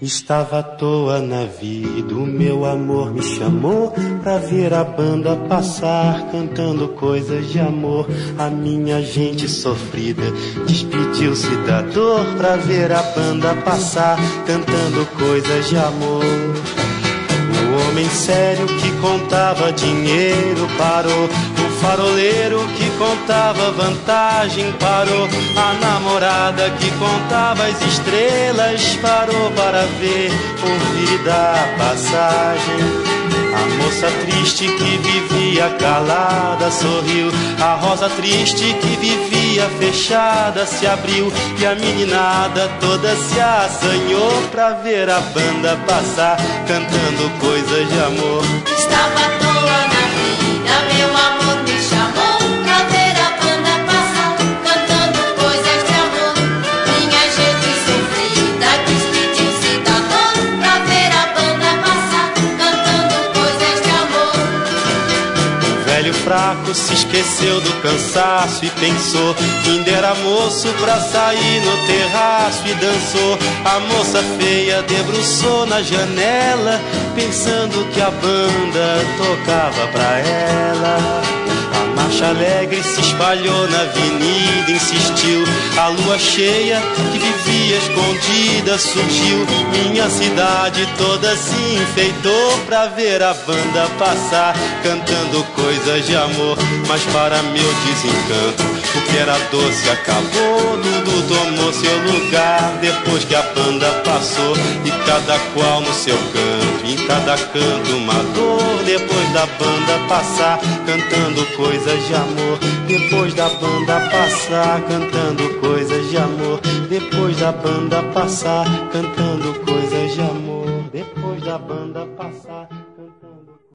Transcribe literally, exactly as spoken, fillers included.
Estava à toa na vida, o meu amor me chamou pra ver a banda passar, cantando coisas de amor. A minha gente sofrida despediu-se da dor pra ver a banda passar, cantando coisas de amor. O homem sério que contava dinheiro parou, o faroleiro que contava vantagem parou, a namorada que contava as estrelas parou para ver, ouvir e dar passagem. A moça triste que vivia calada sorriu, a rosa triste que vivia fechada se abriu, e a meninada toda se assanhou pra ver a banda passar, cantando coisas de amor. Estava à toa na vida, meu amor me chamou pra ver a banda passar, cantando coisas de amor. Minha gente sofrida despediu-se da dor pra ver a banda passar, cantando coisas de amor. O velho fraco se esqueceu do cansaço e pensou que ainda era moço pra sair no terraço e dançou. A moça feia debruçou na janela, pensando que a banda tocava pra ela. A marcha alegre se espalhou na avenida, insistiu. A lua cheia que vivia escondida surgiu. Minha cidade toda se enfeitou pra ver a banda passar, cantando coisas de amor. Mas para meu desencanto, o que era doce acabou, tudo tomou seu lugar depois que a banda passou. E cada qual no seu canto, em cada canto uma dor. Depois da banda passar, cantando coisas de amor. Depois da banda passar, cantando coisas de amor. Depois da banda passar, cantando coisas de amor. Depois da banda passar